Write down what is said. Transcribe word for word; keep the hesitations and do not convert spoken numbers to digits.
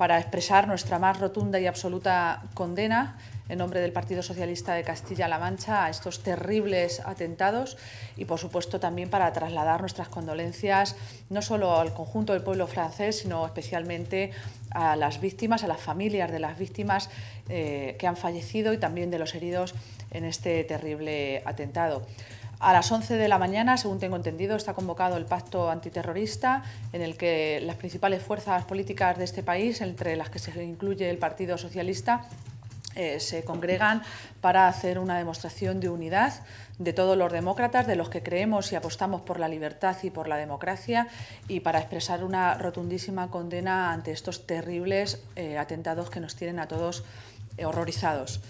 para expresar nuestra más rotunda y absoluta condena en nombre del Partido Socialista de Castilla-La Mancha a estos terribles atentados y, por supuesto, también para trasladar nuestras condolencias no solo al conjunto del pueblo francés, sino especialmente a las víctimas, a las familias de las víctimas eh, que han fallecido y también de los heridos en este terrible atentado. A las once de la mañana, según tengo entendido, está convocado el pacto antiterrorista en el que las principales fuerzas políticas de este país, entre las que se incluye el Partido Socialista, eh, se congregan para hacer una demostración de unidad de todos los demócratas, de los que creemos y apostamos por la libertad y por la democracia, y para expresar una rotundísima condena ante estos terribles eh, atentados que nos tienen a todos eh, horrorizados.